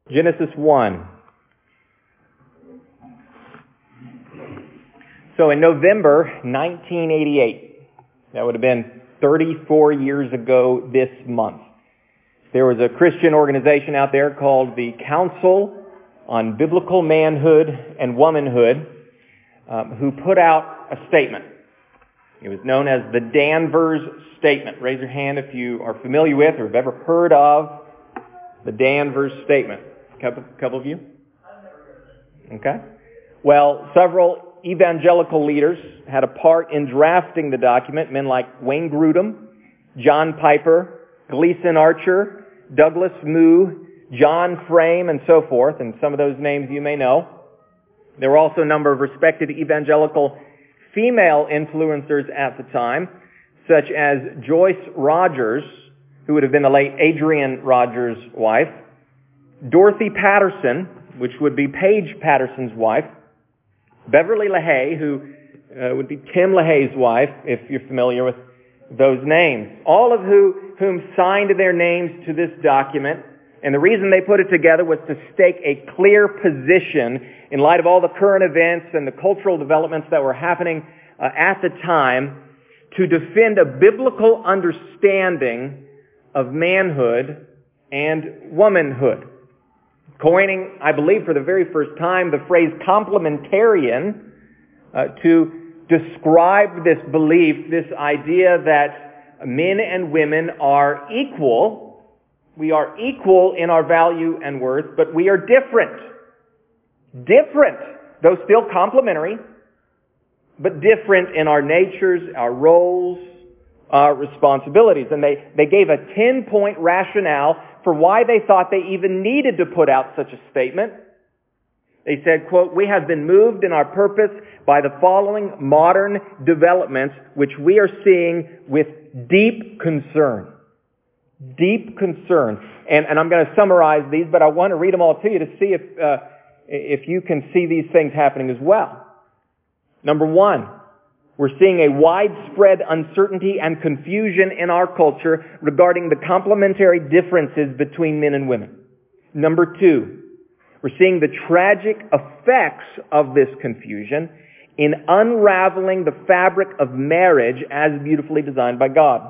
Genesis 1. So in November 1988, that would have been 34 years ago this month, there was a Christian organization out there called the Council on Biblical Manhood and Womanhood, who put out a statement. It was known as the Danvers Statement. Raise your hand if you are familiar with or have ever heard of the Danvers Statement. A couple of you? Okay. Well, several evangelical leaders had a part in drafting the document. Men like Wayne Grudem, John Piper, Gleason Archer, Douglas Moo, John Frame, and so forth. And some of those names you may know. There were also a number of respected evangelical female influencers at the time, such as Joyce Rogers, who would have been the late Adrian Rogers' wife, Dorothy Patterson, which would be Paige Patterson's wife, Beverly LaHaye, who would be Tim LaHaye's wife, if you're familiar with those names. All of whom signed their names to this document. And the reason they put it together was to stake a clear position in light of all the current events and the cultural developments that were happening at the time, to defend a biblical understanding of manhood and womanhood. Coining, I believe for the very first time, the phrase complementarian to describe this belief, this idea that men and women are equal. We are equal in our value and worth, but we are different. Different, though still complementary, but different in our natures, our roles, our responsibilities. And they gave a 10-point rationale for why they thought they even needed to put out such a statement. They said, quote, "We have been moved in our purpose by the following modern developments, which we are seeing with deep concern." Deep concern. And I'm going to summarize these, but I want to read them all to you to see if you can see these things happening as well. Number one, we're seeing a widespread uncertainty and confusion in our culture regarding the complementary differences between men and women. Number two, we're seeing the tragic effects of this confusion in unraveling the fabric of marriage as beautifully designed by God.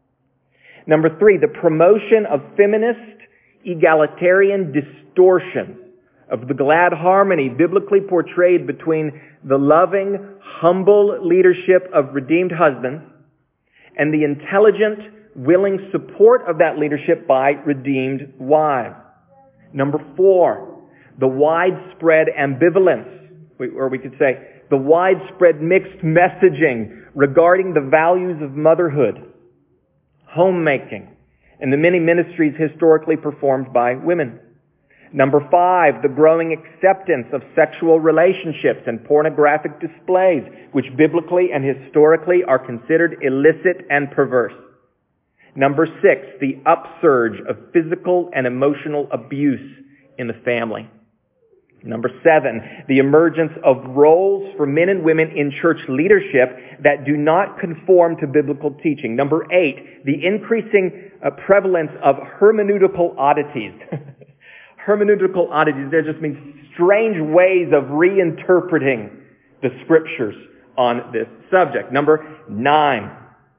Number three, the promotion of feminist, egalitarian distortions of the glad harmony biblically portrayed between the loving, humble leadership of redeemed husbands and the intelligent, willing support of that leadership by redeemed wives. Number four, the widespread ambivalence, or we could say the widespread mixed messaging regarding the values of motherhood, homemaking, and the many ministries historically performed by women. Number five, the growing acceptance of sexual relationships and pornographic displays, which biblically and historically are considered illicit and perverse. Number six, the upsurge of physical and emotional abuse in the family. Number seven, the emergence of roles for men and women in church leadership that do not conform to biblical teaching. Number eight, the increasing prevalence of hermeneutical oddities. Hermeneutical oddities, that just means strange ways of reinterpreting the scriptures on this subject. Number nine,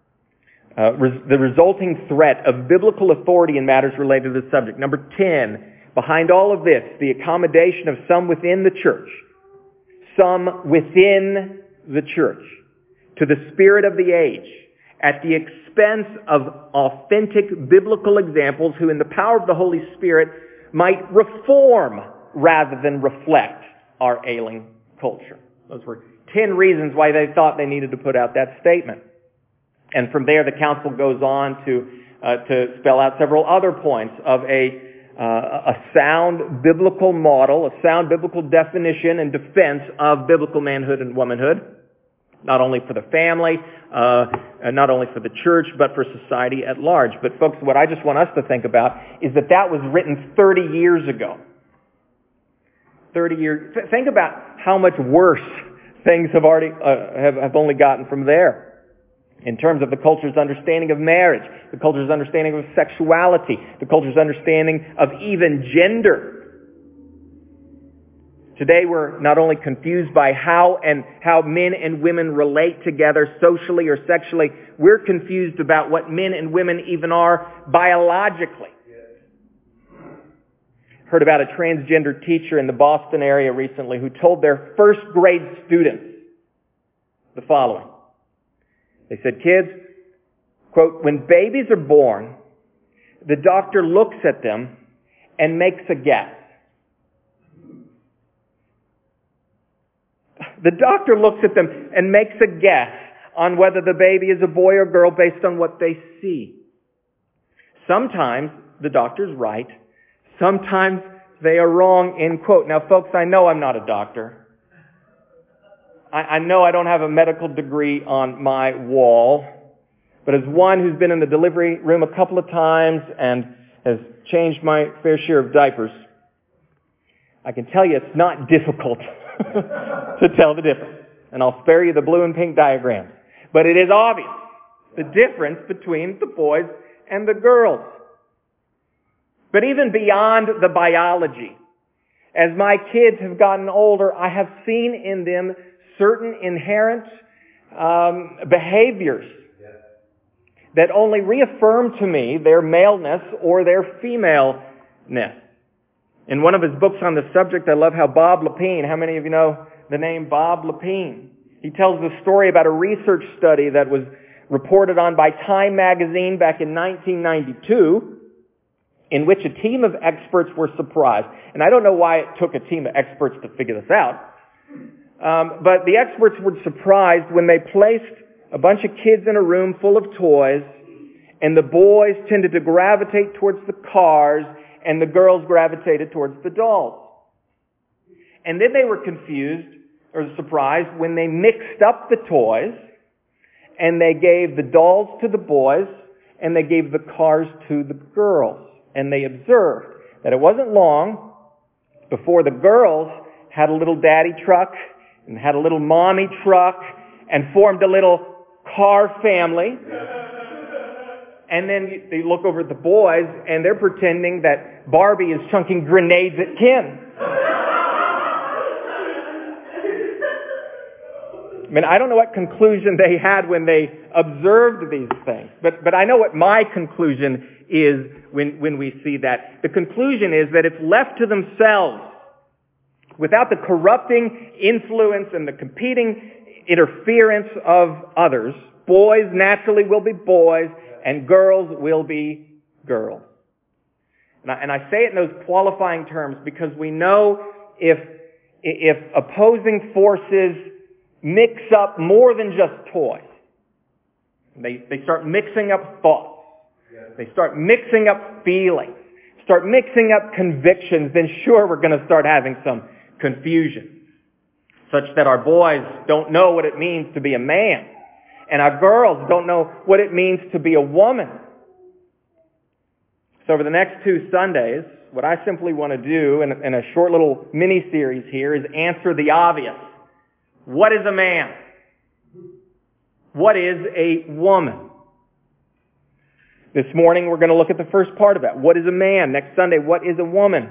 the resulting threat of biblical authority in matters related to the subject. Number 10, behind all of this, the accommodation of some within the church to the spirit of the age at the expense of authentic biblical examples who in the power of the Holy Spirit might reform rather than reflect our ailing culture. Those were 10 reasons why they thought they needed to put out that statement. And from there, the council goes on to spell out several other points of a sound biblical model, a sound biblical definition and defense of biblical manhood and womanhood, not only for the family, not only for the church, but for society at large. But folks, what I just want us to think about is that was written 30 years ago. 30 years. Think about how much worse things have only gotten from there. In terms of the culture's understanding of marriage, the culture's understanding of sexuality, the culture's understanding of even gender. Today we're not only confused by how men and women relate together socially or sexually, we're confused about what men and women even are biologically. Heard about a transgender teacher in the Boston area recently who told their first grade students the following. They said, kids, quote, when babies are born, the doctor looks at them and makes a guess. The doctor looks at them and makes a guess on whether the baby is a boy or girl based on what they see. Sometimes the doctor's right. Sometimes they are wrong, end quote. Now, folks, I know I'm not a doctor. I know I don't have a medical degree on my wall. But as one who's been in the delivery room a couple of times and has changed my fair share of diapers, I can tell you it's not difficult to tell the difference. And I'll spare you the blue and pink diagrams. But it is obvious the difference between the boys and the girls. But even beyond the biology, as my kids have gotten older, I have seen in them certain inherent behaviors that only reaffirm to me their maleness or their femaleness. In one of his books on the subject, I love how Bob Lepine, how many of you know the name Bob Lepine? He tells the story about a research study that was reported on by Time magazine back in 1992, in which a team of experts were surprised. And I don't know why it took a team of experts to figure this out. But the experts were surprised when they placed a bunch of kids in a room full of toys, and the boys tended to gravitate towards the cars, and the girls gravitated towards the dolls. And then they were confused or surprised when they mixed up the toys, and they gave the dolls to the boys, and they gave the cars to the girls. And they observed that it wasn't long before the girls had a little daddy truck and had a little mommy truck and formed a little car family. And then they look over at the boys and they're pretending that Barbie is chunking grenades at Ken. I mean, I don't know what conclusion they had when they observed these things, but I know what my conclusion is when we see that. The conclusion is that if left to themselves, without the corrupting influence and the competing interference of others, boys naturally will be boys and girls will be girls. And I say it in those qualifying terms because we know if opposing forces mix up more than just toys, they start mixing up thoughts, they start mixing up feelings, start mixing up convictions, then sure we're going to start having some confusion, such that our boys don't know what it means to be a man, and our girls don't know what it means to be a woman. So over the next 2 Sundays, what I simply want to do in a short little mini-series here is answer the obvious. What is a man? What is a woman? This morning we're going to look at the first part of that. What is a man? Next Sunday, what is a woman?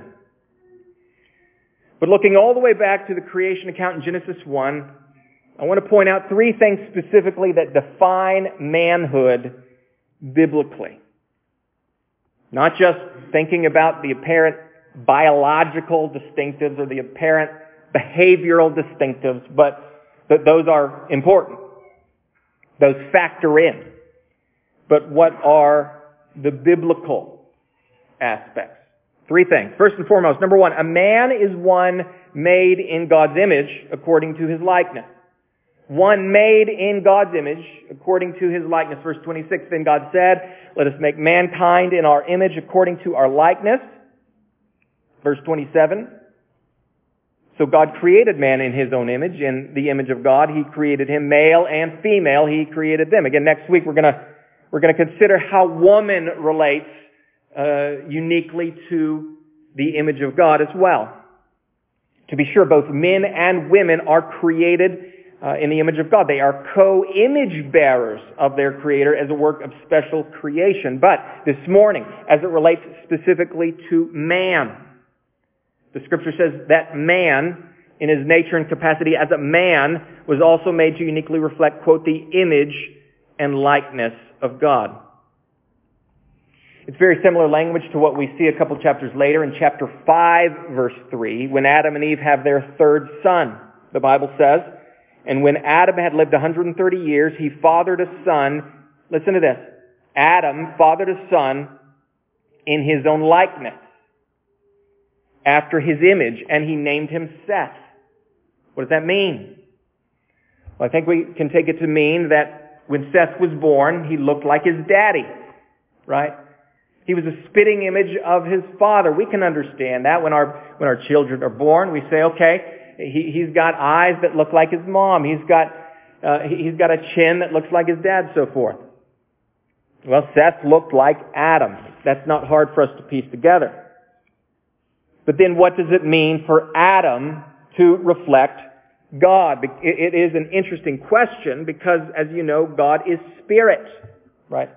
But looking all the way back to the creation account in Genesis 1, I want to point out 3 things specifically that define manhood biblically. Not just thinking about the apparent biological distinctives or the apparent behavioral distinctives, but those are important. Those factor in. But what are the biblical aspects? 3 things. First and foremost, number 1, a man is one made in God's image according to his likeness. One made in God's image according to his likeness. Verse 26, then God said, let us make mankind in our image according to our likeness. Verse 27, so God created man in his own image. In the image of God, he created him, male and female, he created them. Again, next week we're going to consider how woman relates uniquely to the image of God as well. To be sure, both men and women are created in the image of God. They are co-image bearers of their Creator as a work of special creation. But this morning, as it relates specifically to man, the Scripture says that man in his nature and capacity as a man, was also made to uniquely reflect, quote, the image and likeness of God. It's very similar language to what we see a couple chapters later in chapter 5, verse 3, when Adam and Eve have their third son. The Bible says, and when Adam had lived 130 years, he fathered a son. Listen to this. Adam fathered a son in his own likeness, after his image, and he named him Seth. What does that mean? Well, I think we can take it to mean that when Seth was born, he looked like his daddy, right? He was a spitting image of his father. We can understand that when our children are born. We say, okay, he's got eyes that look like his mom. He's got a chin that looks like his dad, so forth. Well, Seth looked like Adam. That's not hard for us to piece together. But then what does it mean for Adam to reflect God? It is an interesting question because, as you know, God is spirit, right?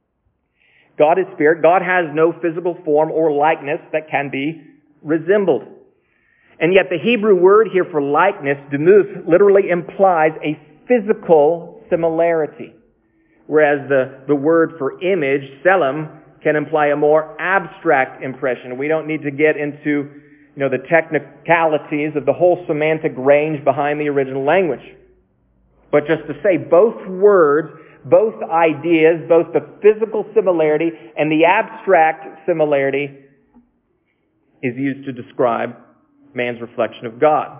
God is spirit. God has no physical form or likeness that can be resembled. And yet the Hebrew word here for likeness, demuth, literally implies a physical similarity. Whereas the word for image, selim, can imply a more abstract impression. We don't need to get into, the technicalities of the whole semantic range behind the original language. But just to say, both words, both ideas, both the physical similarity and the abstract similarity is used to describe man's reflection of God.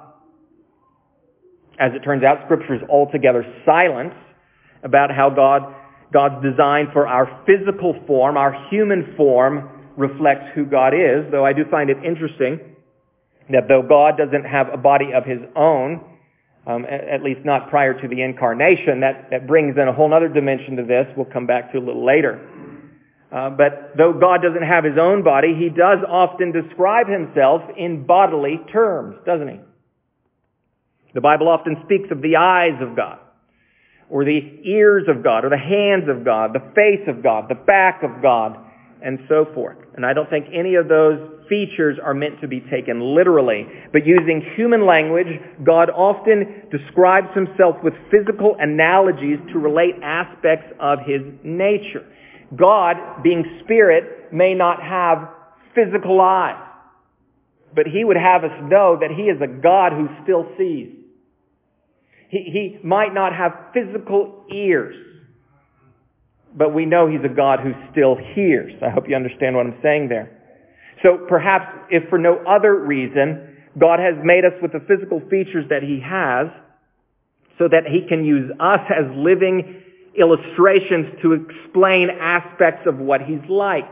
As it turns out, Scripture is altogether silent about how God's design for our physical form, our human form, reflects who God is, though I do find it interesting that though God doesn't have a body of his own, at least not prior to the incarnation, that brings in a whole other dimension to this we'll come back to a little later. But though God doesn't have his own body, he does often describe himself in bodily terms, doesn't he? The Bible often speaks of the eyes of God, or the ears of God, or the hands of God, the face of God, the back of God, and so forth. And I don't think any of those features are meant to be taken literally. But using human language, God often describes himself with physical analogies to relate aspects of his nature. God, being spirit, may not have physical eyes, but he would have us know that he is a God who still sees. He might not have physical ears, but we know he's a God who still hears. I hope you understand what I'm saying there. So perhaps, if for no other reason, God has made us with the physical features that he has so that he can use us as living illustrations to explain aspects of what he's like.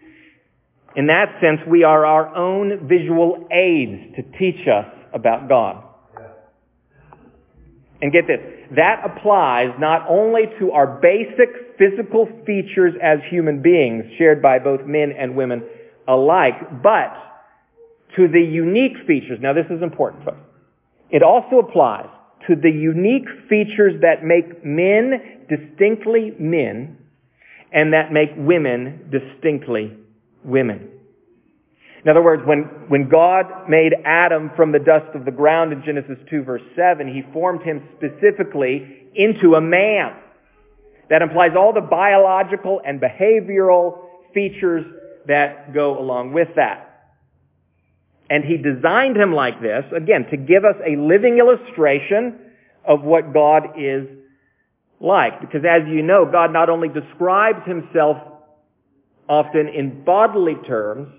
In that sense, we are our own visual aids to teach us about God. And get this, that applies not only to our basic physical features as human beings, shared by both men and women alike, but to the unique features. Now this is important, folks. It also applies to the unique features that make men distinctly men and that make women distinctly women. In other words, when God made Adam from the dust of the ground in Genesis 2 verse 7, he formed him specifically into a man. That implies all the biological and behavioral features that go along with that. And he designed him like this, again, to give us a living illustration of what God is like. Because as you know, God not only describes himself often in bodily terms,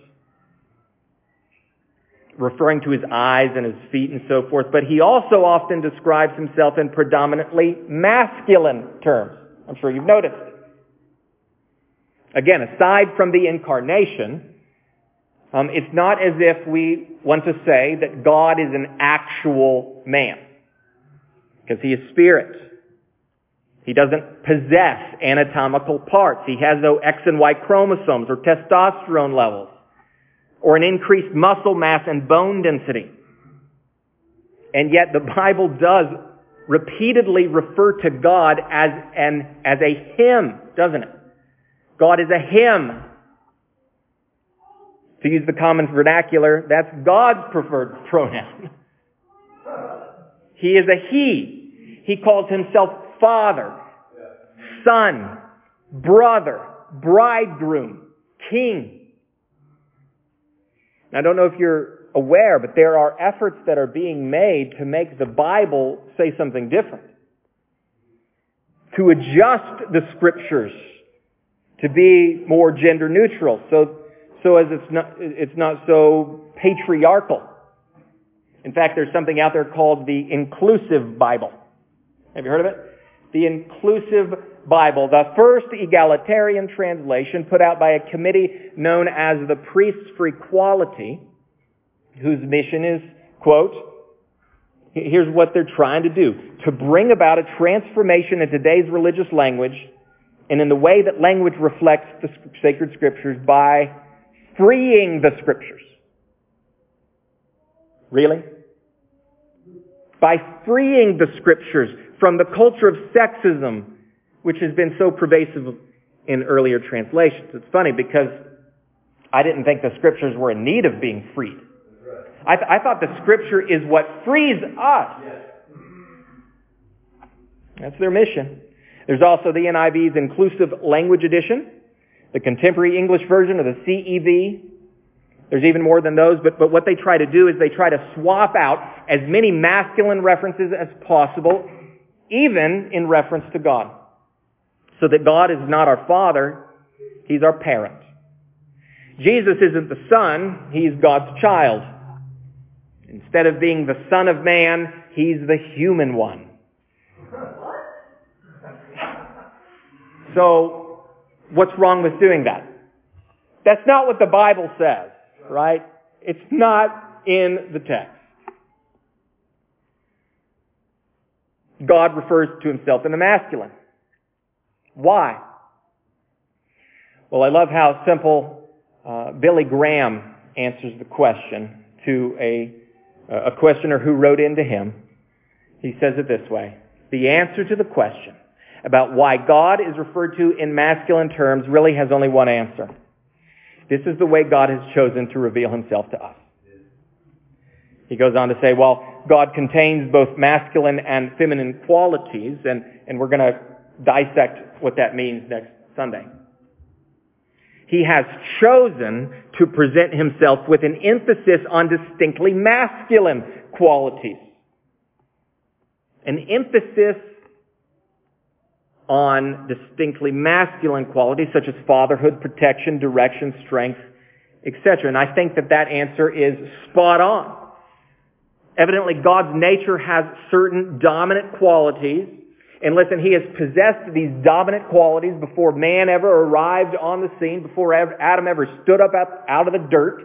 referring to his eyes and his feet and so forth, but he also often describes himself in predominantly masculine terms. I'm sure you've noticed. Again, aside from the incarnation, it's not as if we want to say that God is an actual man, because he is spirit. He doesn't possess anatomical parts. He has no X and Y chromosomes or testosterone levels, or an increased muscle mass and bone density. And yet the Bible does repeatedly refer to God as a him, doesn't it? God is a him. To use the common vernacular, that's God's preferred pronoun. He is a he. He calls himself Father, Son, Brother, Bridegroom, King. Now, I don't know if you're aware, but there are efforts that are being made to make the Bible say something different. To adjust the Scriptures to be more gender neutral, so as it's not so patriarchal. In fact, there's something out there called the Inclusive Bible. Have you heard of it? The Inclusive Bible, the first egalitarian translation put out by a committee known as the Priests for Equality, whose mission is, quote, here's what they're trying to do: to bring about a transformation in today's religious language and in the way that language reflects the sacred Scriptures by freeing the Scriptures. Really? By freeing the Scriptures from the culture of sexism, which has been so pervasive in earlier translations. It's funny because I didn't think the Scriptures were in need of being freed. I thought the Scripture is what frees us. That's their mission. There's also the NIV's Inclusive Language Edition, the Contemporary English Version, or the CEV. There's even more than those, but what they try to do is they try to swap out as many masculine references as possible, even in reference to God. So that God is not our Father, He's our parent. Jesus isn't the Son, He's God's child. Instead of being the Son of Man, He's the human one. So, what's wrong with doing that? That's not what the Bible says, right? It's not in the text. God refers to Himself in the masculine. Why? Well, I love how simple Billy Graham answers the question to a questioner who wrote into him. He says it this way: the answer to the question about why God is referred to in masculine terms really has only one answer. This is the way God has chosen to reveal Himself to us. He goes on to say, well, God contains both masculine and feminine qualities, and we're going to dissect what that means next Sunday. He has chosen to present Himself with an emphasis on distinctly masculine qualities. An emphasis on distinctly masculine qualities such as fatherhood, protection, direction, strength, etc. And I think that answer is spot on. Evidently, God's nature has certain dominant qualities. And listen, He has possessed these dominant qualities before man ever arrived on the scene, before Adam ever stood up out of the dirt.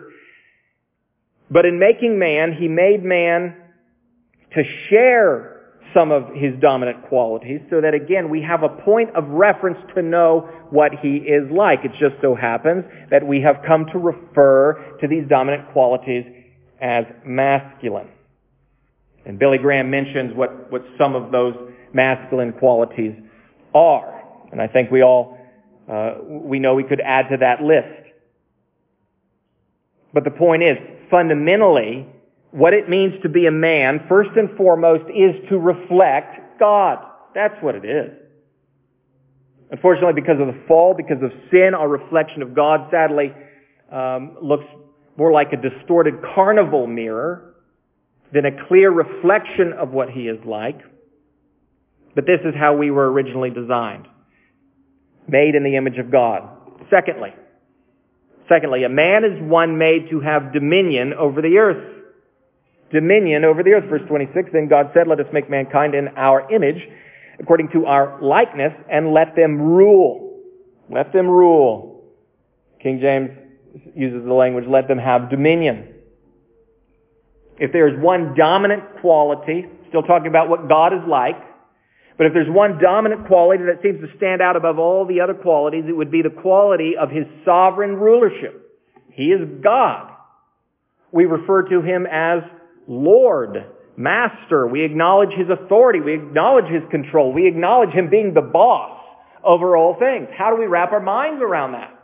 But in making man, He made man to share some of His dominant qualities so that, again, we have a point of reference to know what He is like. It just so happens that we have come to refer to these dominant qualities as masculine. And Billy Graham mentions what some of those masculine qualities are. And I think we know we could add to that list. But the point is, fundamentally, what it means to be a man, first and foremost, is to reflect God. That's what it is. Unfortunately, because of the fall, because of sin, our reflection of God, sadly, looks more like a distorted carnival mirror than a clear reflection of what He is like. But this is how we were originally designed. Made in the image of God. Secondly, a man is one made to have dominion over the earth. Dominion over the earth. Verse 26, then God said, let us make mankind in our image, according to our likeness, and let them rule. Let them rule. King James uses the language, let them have dominion. If there is one dominant quality, still talking about what God is like, but if there's one dominant quality that seems to stand out above all the other qualities, it would be the quality of His sovereign rulership. He is God. We refer to Him as Lord, Master. We acknowledge His authority. We acknowledge His control. We acknowledge Him being the boss over all things. How do we wrap our minds around that?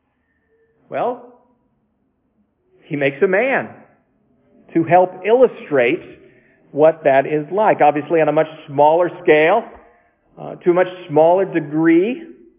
Well, He makes a man to help illustrate what that is like. Obviously on a much smaller scale, to a much smaller degree.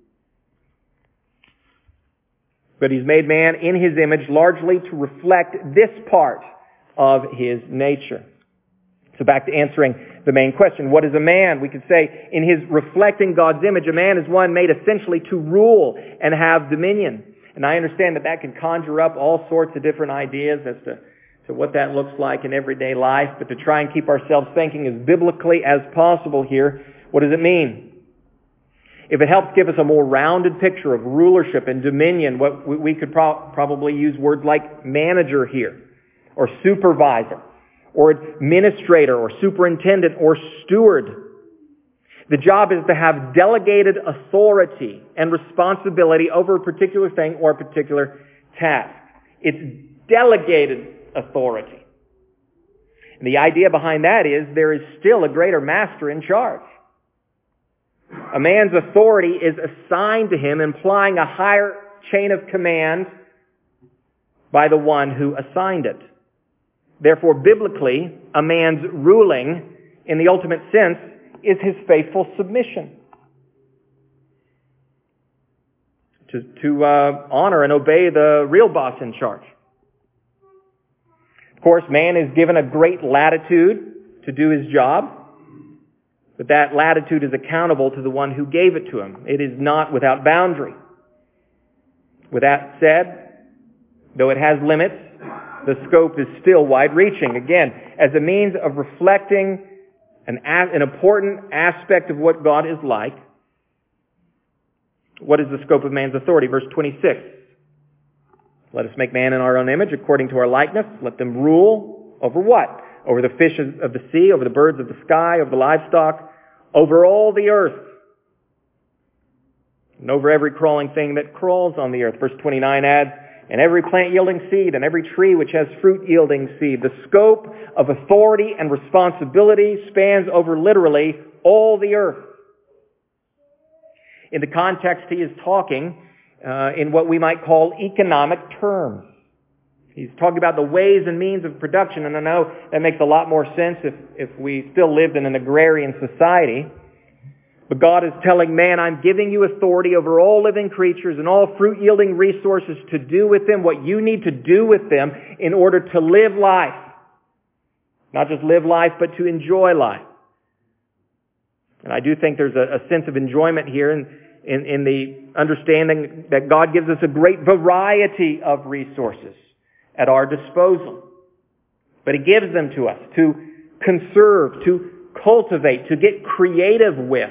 But He's made man in His image largely to reflect this part of His nature. So back to answering the main question, what is a man? We could say in his reflecting God's image, a man is one made essentially to rule and have dominion. And I understand that can conjure up all sorts of different ideas as to what that looks like in everyday life. But to try and keep ourselves thinking as biblically as possible here, what does it mean? If it helps give us a more rounded picture of rulership and dominion, what we could probably use words like manager here, or supervisor, or administrator, or superintendent, or steward. The job is to have delegated authority and responsibility over a particular thing or a particular task. It's delegated authority. And the idea behind that is there is still a greater master in charge. A man's authority is assigned to him, implying a higher chain of command by the one who assigned it. Therefore, biblically, a man's ruling, in the ultimate sense, is his faithful submission. To honor and obey the real boss in charge. Of course, man is given a great latitude to do his job, but that latitude is accountable to the one who gave it to him. It is not without boundary. With that said, though it has limits, the scope is still wide-reaching. Again, as a means of reflecting an important aspect of what God is like, what is the scope of man's authority? Verse 26. Let us make man in our own image, according to our likeness. Let them rule over what? Over the fish of the sea, over the birds of the sky, over the livestock, over all the earth, and over every crawling thing that crawls on the earth. Verse 29 adds, and every plant yielding seed, and every tree which has fruit yielding seed. The scope of authority and responsibility spans over literally all the earth. In the context, he is talking in what we might call economic terms. He's talking about the ways and means of production, and I know that makes a lot more sense if we still lived in an agrarian society. But God is telling man, I'm giving you authority over all living creatures and all fruit-yielding resources to do with them what you need to do with them in order to live life. Not just live life, but to enjoy life. And I do think there's a sense of enjoyment here in the understanding that God gives us a great variety of resources at our disposal. But He gives them to us to conserve, to cultivate, to get creative with.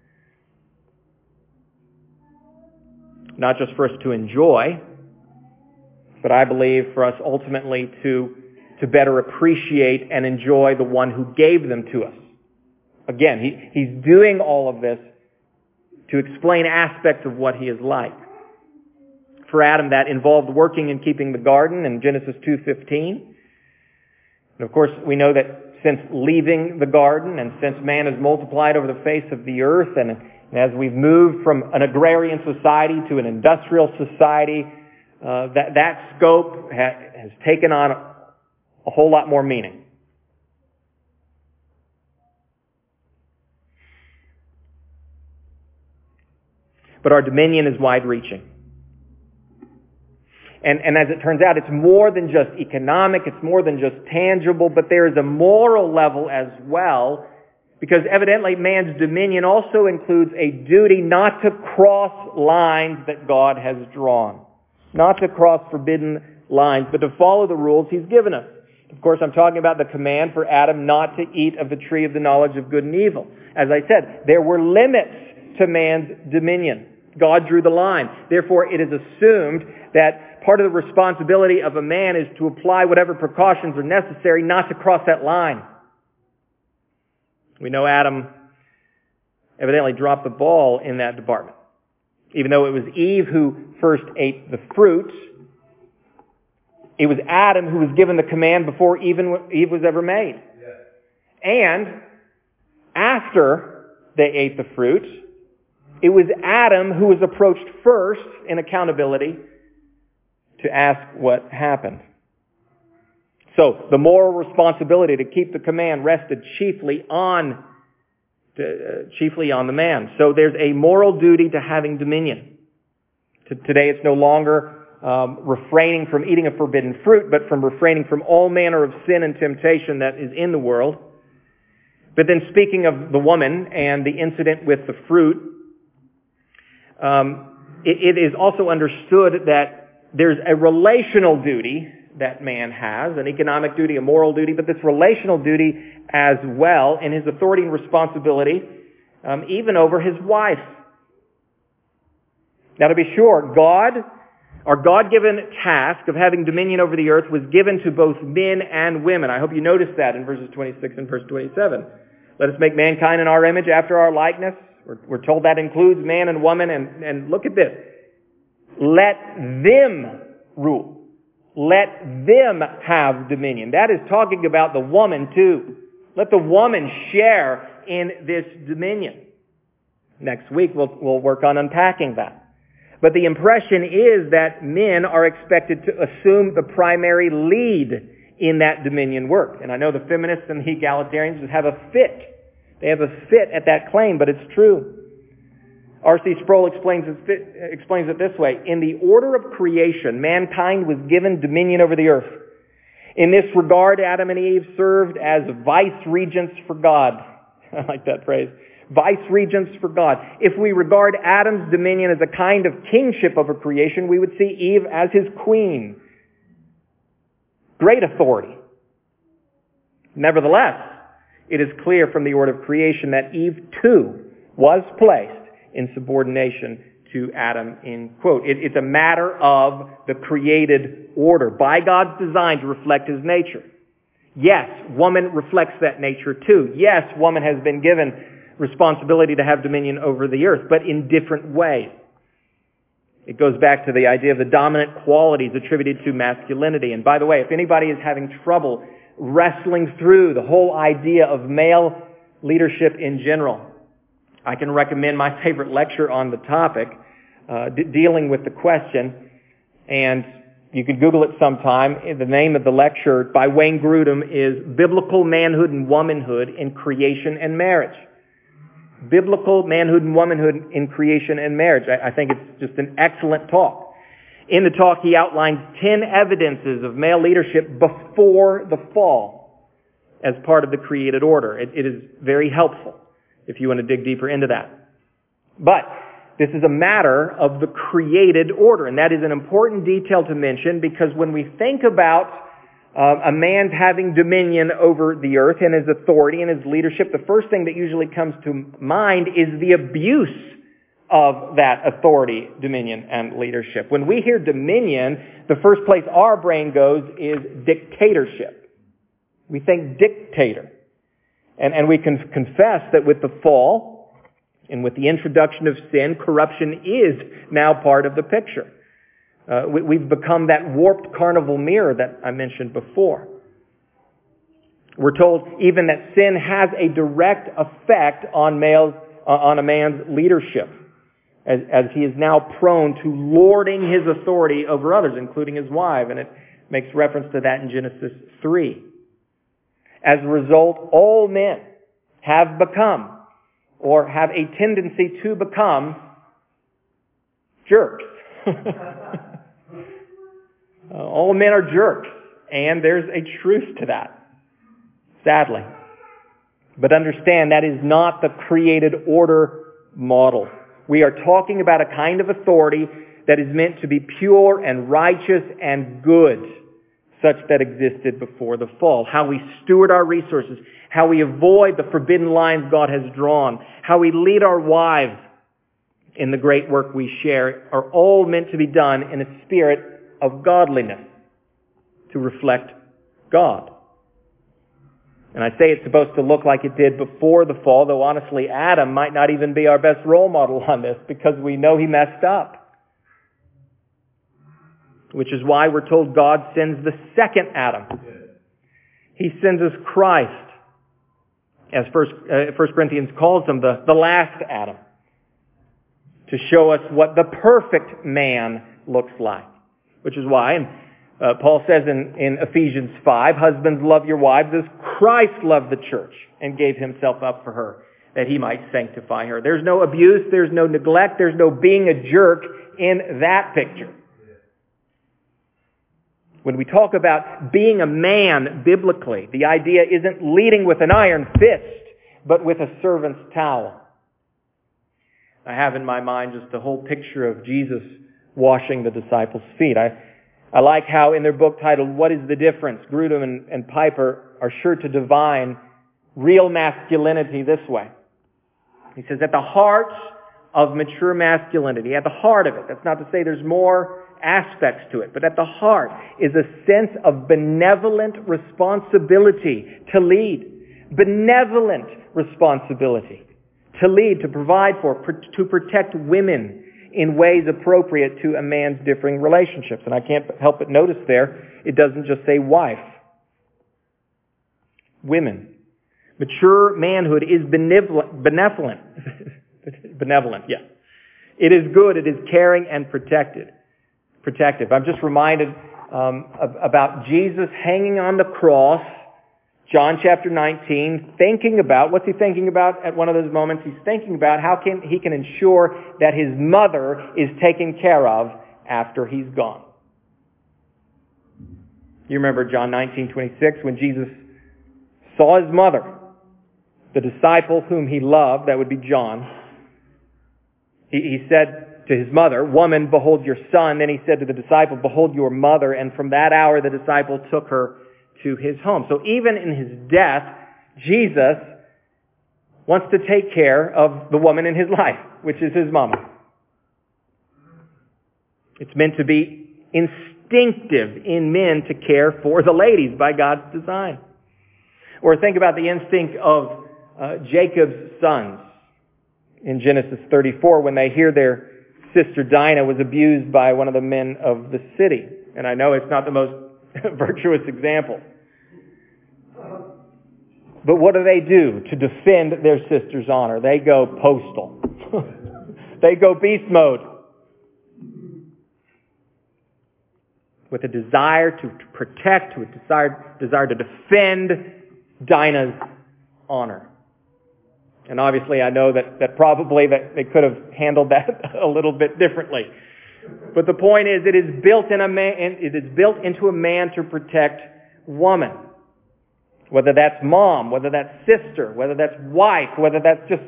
Not just for us to enjoy, but I believe for us ultimately to better appreciate and enjoy the one who gave them to us. Again, He's doing all of this to explain aspects of what He is like. For Adam, that involved working and keeping the garden in Genesis 2:15. And of course, we know that since leaving the garden and since man has multiplied over the face of the earth, and as we've moved from an agrarian society to an industrial society, that scope has taken on a whole lot more meaning. But our dominion is wide-reaching. And as it turns out, it's more than just economic, it's more than just tangible, but there is a moral level as well, because evidently man's dominion also includes a duty not to cross lines that God has drawn. Not to cross forbidden lines, but to follow the rules He's given us. Of course, I'm talking about the command for Adam not to eat of the tree of the knowledge of good and evil. As I said, there were limits to man's dominion. God drew the line. Therefore, it is assumed that part of the responsibility of a man is to apply whatever precautions are necessary not to cross that line. We know Adam evidently dropped the ball in that department. Even though it was Eve who first ate the fruit, it was Adam who was given the command before Eve was ever made. Yes. And after they ate the fruit, it was Adam who was approached first in accountability to ask what happened. So, the moral responsibility to keep the command rested chiefly on the man. So there's a moral duty to having dominion. Today it's no longer refraining from eating a forbidden fruit, but from refraining from all manner of sin and temptation that is in the world. But then speaking of the woman and the incident with the fruit, it is also understood that there's a relational duty that man has, an economic duty, a moral duty, but this relational duty as well, and his authority and responsibility, even over his wife. Now to be sure, our God-given task of having dominion over the earth was given to both men and women. I hope you notice that in verses 26 and verse 27. Let us make mankind in our image after our likeness. We're told that includes man and woman, and look at this. Let them rule. Let them have dominion. That is talking about the woman too. Let the woman share in this dominion. Next week we'll work on unpacking that. But the impression is that men are expected to assume the primary lead in that dominion work. And I know the feminists and the egalitarians have a fit. They have a fit at that claim, but it's true. R.C. Sproul explains it this way. In the order of creation, mankind was given dominion over the earth. In this regard, Adam and Eve served as vice-regents for God. I like that phrase. Vice-regents for God. If we regard Adam's dominion as a kind of kingship over creation, we would see Eve as his queen. Great authority. Nevertheless, it is clear from the order of creation that Eve too was placed in subordination to Adam, in quote. It's a matter of the created order, by God's design to reflect His nature. Yes, woman reflects that nature too. Yes, woman has been given responsibility to have dominion over the earth, but in different ways. It goes back to the idea of the dominant qualities attributed to masculinity. And by the way, if anybody is having trouble wrestling through the whole idea of male leadership in general, I can recommend my favorite lecture on the topic, dealing with the question, and you can Google it sometime. The name of the lecture by Wayne Grudem is Biblical Manhood and Womanhood in Creation and Marriage. Biblical Manhood and Womanhood in Creation and Marriage. I think it's just an excellent talk. In the talk, he outlines 10 evidences of male leadership before the fall as part of the created order. It is very helpful if you want to dig deeper into that. But this is a matter of the created order, and that is an important detail to mention, because when we think about a man having dominion over the earth and his authority and his leadership, the first thing that usually comes to mind is the abuse of that authority, dominion, and leadership. When we hear dominion, the first place our brain goes is dictatorship. We think dictator. And we can confess that with the fall and with the introduction of sin, corruption is now part of the picture. We've become that warped carnival mirror that I mentioned before. We're told even that sin has a direct effect on a man's leadership, as he is now prone to lording his authority over others, including his wife, and it makes reference to that in Genesis 3. As a result, all men have become, or have a tendency to become, jerks. All men are jerks, and there's a truth to that, sadly. But understand, that is not the created order model. We are talking about a kind of authority that is meant to be pure and righteous and good, such that existed before the fall. How we steward our resources, how we avoid the forbidden lines God has drawn, how we lead our wives in the great work we share, are all meant to be done in a spirit of godliness to reflect God. And I say it's supposed to look like it did before the fall, though honestly Adam might not even be our best role model on this, because we know he messed up. Which is why we're told God sends the second Adam. He sends us Christ, as 1 Corinthians calls him, the last Adam, to show us what the perfect man looks like. Which is why, and Paul says in Ephesians 5, husbands, love your wives as Christ loved the church and gave himself up for her, that he might sanctify her. There's no abuse, there's no neglect, there's no being a jerk in that picture. When we talk about being a man biblically, the idea isn't leading with an iron fist, but with a servant's towel. I have in my mind just a whole picture of Jesus washing the disciples' feet. I like how in their book titled, What is the Difference? Grudem and Piper are sure to divine real masculinity this way. He says, at the heart of mature masculinity, at the heart of it, that's not to say there's more aspects to it, but at the heart is a sense of benevolent responsibility to lead. Benevolent responsibility to lead, to provide for, to protect women in ways appropriate to a man's differing relationships. And I can't help but notice there, it doesn't just say wife. Women. Mature manhood is benevolent. Benevolent, yeah. It is good, it is caring and protective. I'm just reminded about Jesus hanging on the cross, John chapter 19, thinking about, what's he thinking about at one of those moments? He's thinking about how he can ensure that his mother is taken care of after he's gone. You remember John 19:26 when Jesus saw his mother, the disciple whom he loved, that would be John. He said to his mother, woman, behold your son. Then he said to the disciple, behold your mother. And from that hour the disciple took her to his home. So even in his death, Jesus wants to take care of the woman in his life, which is his mama. It's meant to be instinctive in men to care for the ladies by God's design. Or think about the instinct of Jacob's sons in Genesis 34 when they hear their sister Dinah was abused by one of the men of the city. And I know it's not the most virtuous example. But what do they do to defend their sister's honor? They go postal. They go beast mode. With a desire to protect, with a desire to defend Dinah's honor. And obviously I know that probably that they could have handled that a little bit differently. But the point is, it is built into a man to protect woman. Whether that's mom, whether that's sister, whether that's wife, whether that's just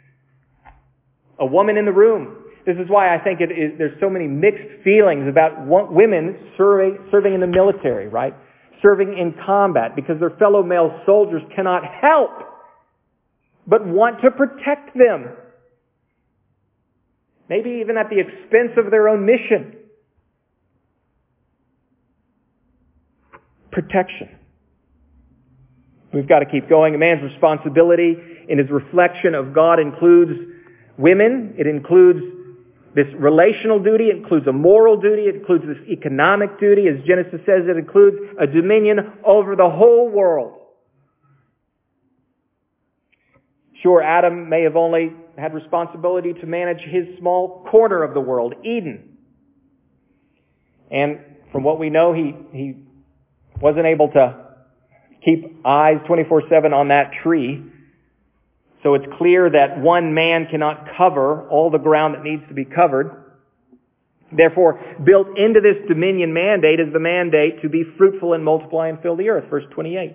a woman in the room. This is why I think there's so many mixed feelings about women serving in the military, right? Serving in combat, because their fellow male soldiers cannot help but want to protect them. Maybe even at the expense of their own mission. Protection. We've got to keep going. A man's responsibility in his reflection of God includes women. It includes this relational duty. It includes a moral duty. It includes this economic duty. As Genesis says, it includes a dominion over the whole world. Sure, Adam may have only had responsibility to manage his small corner of the world, Eden. And from what we know, he wasn't able to keep eyes 24/7 on that tree. So it's clear that one man cannot cover all the ground that needs to be covered. Therefore, built into this dominion mandate is the mandate to be fruitful and multiply and fill the earth, verse 28.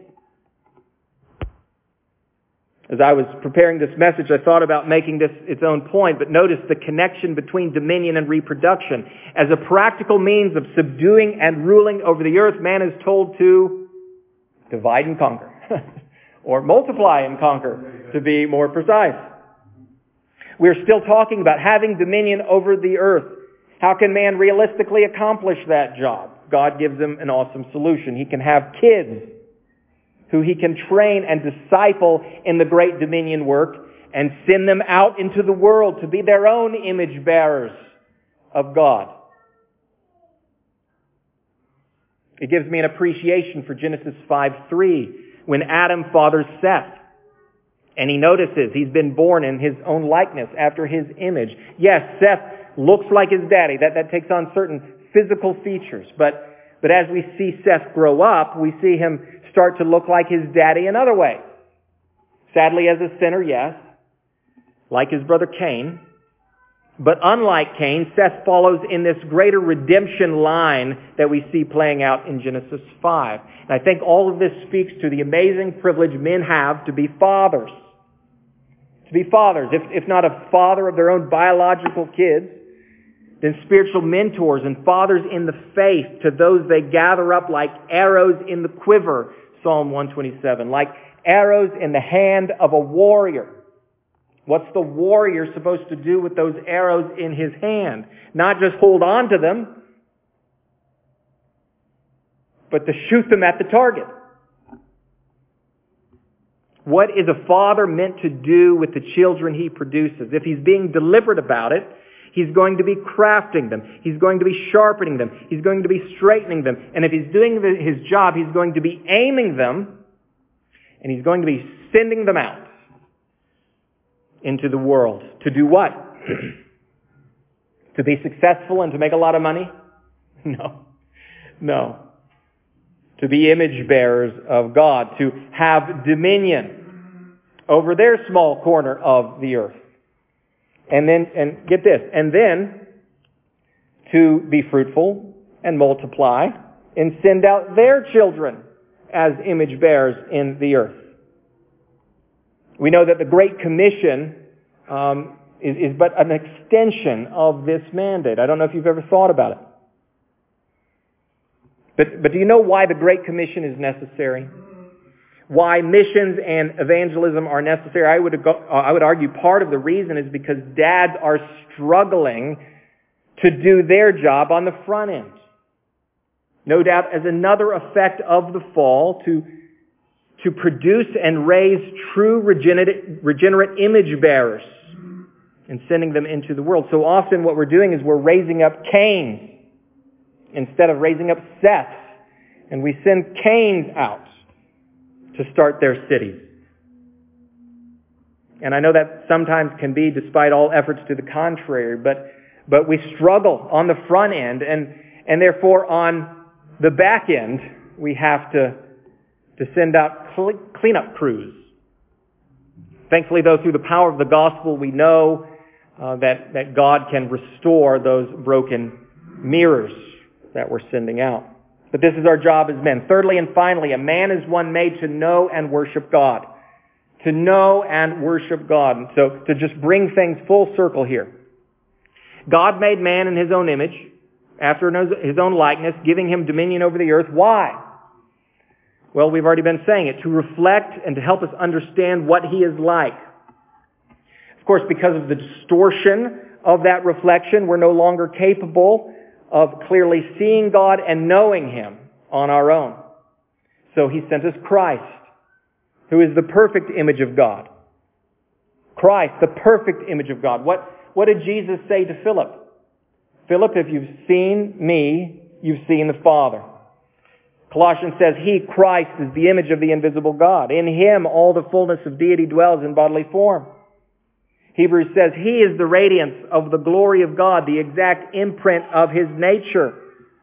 As I was preparing this message, I thought about making this its own point, but notice the connection between dominion and reproduction. As a practical means of subduing and ruling over the earth, man is told to divide and conquer. Or multiply and conquer, to be more precise. We're still talking about having dominion over the earth. How can man realistically accomplish that job? God gives him an awesome solution. He can have kids who he can train and disciple in the great dominion work and send them out into the world to be their own image bearers of God. It gives me an appreciation for Genesis 5:3 when Adam fathers Seth. And he notices he's been born in his own likeness, after his image. Yes, Seth looks like his daddy. That takes on certain physical features. But But as we see Seth grow up, we see him start to look like his daddy in other ways. Sadly, as a sinner, yes, like his brother Cain. But unlike Cain, Seth follows in this greater redemption line that we see playing out in Genesis 5. And I think all of this speaks to the amazing privilege men have to be fathers. To be fathers, if not a father of their own biological kids, then spiritual mentors and fathers in the faith to those they gather up like arrows in the quiver, Psalm 127, like arrows in the hand of a warrior. What's the warrior supposed to do with those arrows in his hand? Not just hold on to them, but to shoot them at the target. What is a father meant to do with the children he produces? If he's being deliberate about it, he's going to be crafting them. He's going to be sharpening them. He's going to be straightening them. And if he's doing his job, he's going to be aiming them, and he's going to be sending them out into the world. To do what? To be successful and to make a lot of money? No. To be image bearers of God. To have dominion over their small corner of the earth. And get this, and then to be fruitful and multiply and send out their children as image bearers in the earth. We know that the Great Commission is but an extension of this mandate. I don't know if you've ever thought about it. But do you know why the Great Commission is necessary? Why missions and evangelism are necessary? I would argue part of the reason is because dads are struggling to do their job on the front end. No doubt as another effect of the fall to produce and raise true regenerate image bearers and sending them into the world. So often what we're doing is we're raising up Cains instead of raising up Seths. And we send Cains out to start their cities. And I know that sometimes can be despite all efforts to the contrary, but we struggle on the front end, and therefore on the back end we have to send out cleanup crews. Thankfully, though, through the power of the gospel, we know that God can restore those broken mirrors that we're sending out. But this is our job as men. Thirdly and finally, a man is one made to know and worship God. To know and worship God. And so to just bring things full circle here. God made man in His own image, after His own likeness, giving him dominion over the earth. Why? Well, we've already been saying it. To reflect and to help us understand what He is like. Of course, because of the distortion of that reflection, we're no longer capable of clearly seeing God and knowing Him on our own. So He sent us Christ, who is the perfect image of God. Christ, the perfect image of God. What did Jesus say to Philip? Philip, if you've seen me, you've seen the Father. Colossians says, He, Christ, is the image of the invisible God. In Him all the fullness of deity dwells in bodily form. Hebrews says, He is the radiance of the glory of God, the exact imprint of His nature.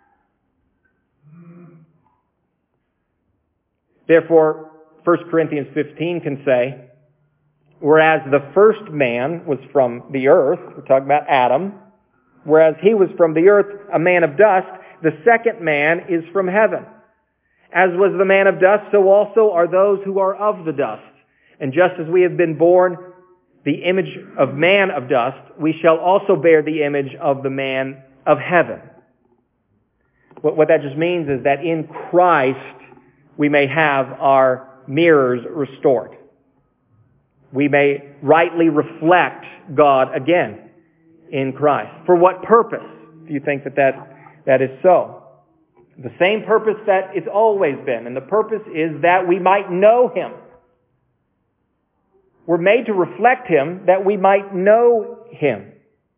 Therefore, 1 Corinthians 15 can say, whereas the first man was from the earth, we're talking about Adam, whereas he was from the earth, a man of dust, the second man is from heaven. As was the man of dust, so also are those who are of the dust. And just as we have been born the image of man of dust, we shall also bear the image of the man of heaven. What that just means is that in Christ we may have our mirrors restored. We may rightly reflect God again in Christ. For what purpose do you think that is so? The same purpose that it's always been, and the purpose is that we might know Him. We're made to reflect Him that we might know Him.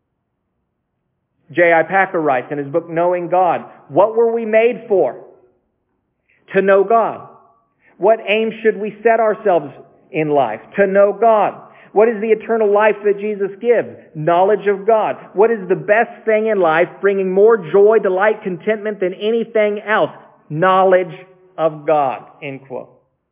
J.I. Packer writes in his book, Knowing God, what were we made for? To know God. What aim should we set ourselves in life? To know God. What is the eternal life that Jesus gives? Knowledge of God. What is the best thing in life, bringing more joy, delight, contentment than anything else? Knowledge of God. End quote.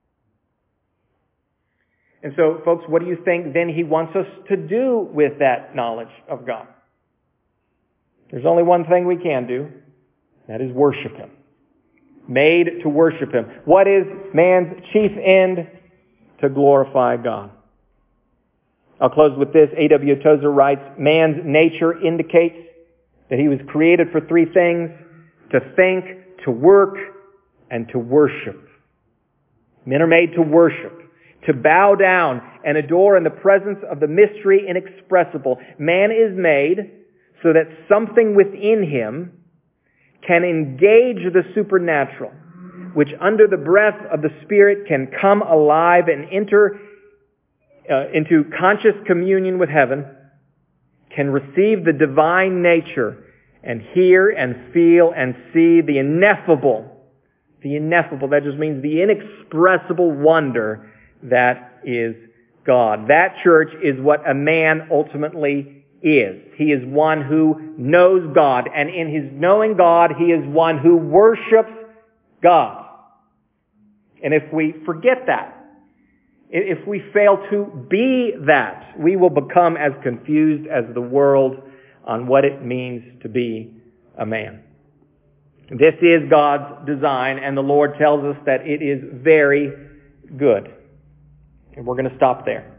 And so, folks, what do you think then he wants us to do with that knowledge of God? There's only one thing we can do. That is worship Him. Made to worship Him. What is man's chief end? To glorify God. I'll close with this. A.W. Tozer writes, man's nature indicates that he was created for three things: to think, to work, and to worship. Men are made to worship, to bow down and adore in the presence of the mystery inexpressible. Man is made so that something within him can engage the supernatural, which under the breath of the Spirit can come alive and enter into conscious communion with heaven, can receive the divine nature and hear and feel and see the ineffable. The ineffable, that just means the inexpressible wonder that is God. That, church, is what a man ultimately is. He is one who knows God, and in his knowing God, he is one who worships God. And if we forget that, if we fail to be that, we will become as confused as the world on what it means to be a man. This is God's design, and the Lord tells us that it is very good. And we're going to stop there.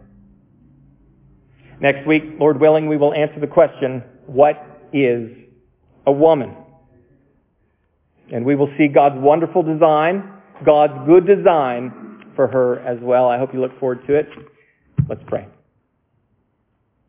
Next week, Lord willing, we will answer the question, what is a woman? And we will see God's wonderful design, God's good design for her as well. I hope you look forward to it. Let's pray.